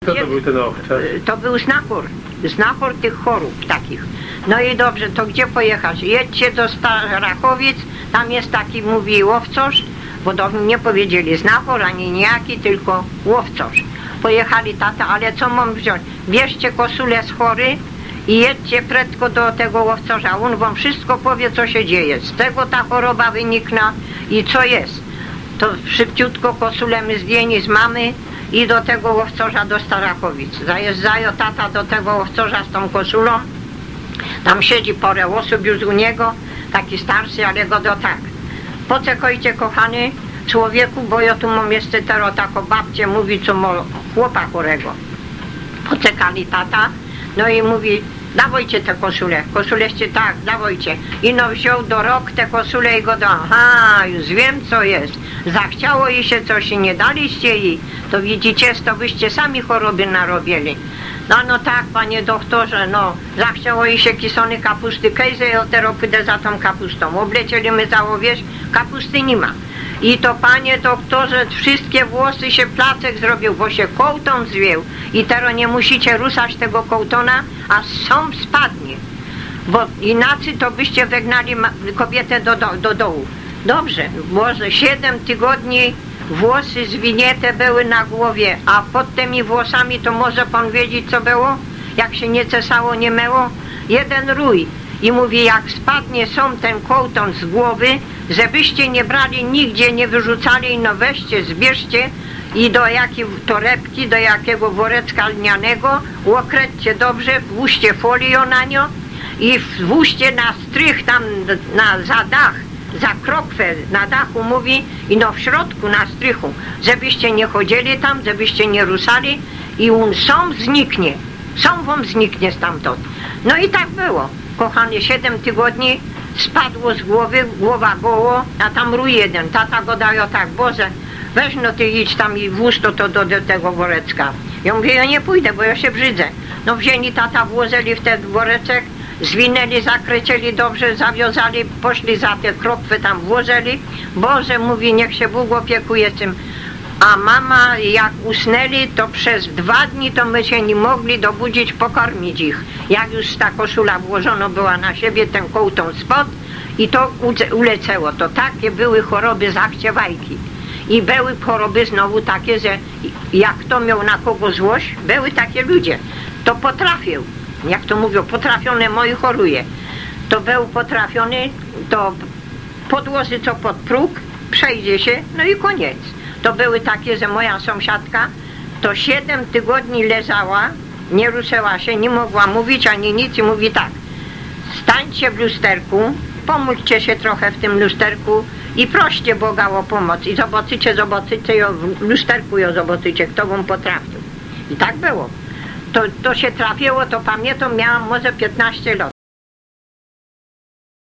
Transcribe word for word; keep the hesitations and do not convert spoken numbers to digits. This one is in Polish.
Co to był ten owczar? To był znachor, znachor tych chorób takich. No i dobrze, to gdzie pojechać? Jedźcie do Starachowic, tam jest taki, mówi, łowcosz, bo do mnie nie powiedzieli znachor, ani niejaki, tylko łowcosz. Pojechali tata, ale co mam wziąć? Bierzcie koszulę z chory i jedźcie prędko do tego łowcosza. On wam wszystko powie, co się dzieje. Z tego ta choroba wynikna i co jest. To szybciutko koszulę my zdjęli z mamy i do tego łowcosza do Starachowic. Zajeżdżają tata do tego łowcosza z tą koszulą. Tam siedzi parę osób już u niego, taki starszy, ale go do tak. Poczekajcie, kochany człowieku, bo ja tu mam jeszcze teraz taką babcię, mówi, co ma chłopa chorego. Poczekali tata, no i mówi, dawajcie tę koszulę, koszuleście tak, dawajcie. I no wziął do rąk tę koszulę i go do, aha, już wiem co jest. Zachciało jej się coś i nie daliście jej, to widzicie, to byście sami choroby narobili. No, no tak, panie doktorze, no, zachciało jej się kisony kapusty, kejże ja teraz pójdę za tą kapustą. Oblecieli my za łowież, kapusty nie ma. I to, panie doktorze, wszystkie włosy się placek zrobił, bo się kołton zwiał. I teraz nie musicie ruszać tego kołtona, a sąb spadnie. Bo inaczej to byście wygnali kobietę do, do, do dołu. Dobrze, może siedem tygodni włosy zwinięte były na głowie, a pod tymi włosami to może pan wiedzieć, co było? Jak się nie cesało, nie myło? Jeden rój. I mówi, jak spadnie są ten kołton z głowy, żebyście nie brali nigdzie, nie wyrzucali, no weźcie, zbierzcie i do jakiej torebki, do jakiego woreczka lnianego, łokręćcie dobrze, włóżcie folię na nią i włóżcie na strych tam na, za dach, za krokwę na dachu, mówi, i no w środku na strychu, żebyście nie chodzili tam, żebyście nie ruszali i on sąb zniknie, sąb wam zniknie stamtąd. No i tak było. Kochany, siedem tygodni spadło z głowy, głowa goło, a tam rój jeden. Tata go daje tak, Boże, weź no ty idź tam i włóż to, to do, do tego woreczka. Ja mówię, ja nie pójdę, bo ja się brzydzę. No wzięli tata, włożyli w ten woreczek, zwinęli, zakręcili dobrze, zawiązali, poszli za te krokwy, tam włożyli. Boże, mówi, niech się Bóg opiekuje tym. A mama, jak usnęli, to przez dwa dni to my się nie mogli dobudzić, pokarmić ich. Jak już ta koszula włożona była na siebie, ten kołton spod i to uleciało. To takie były choroby zachciewajki. I były choroby znowu takie, że jak kto miał na kogo złość, były takie ludzie. To potrafił, jak to mówią, potrafione moi choruje. To był potrafiony, to podłoży co pod próg, przejdzie się, no i koniec. To były takie, że moja sąsiadka to siedem tygodni leżała, nie ruszyła się, nie mogła mówić ani nic i mówi tak, stańcie w lusterku, pomóżcie się trochę w tym lusterku i proście Boga o pomoc i zobaczycie, zobaczycie ją w lusterku, ją zobaczycie, kto wam potrafił. I tak było. To, to się trafiło, to pamiętam, miałam może piętnaście lat.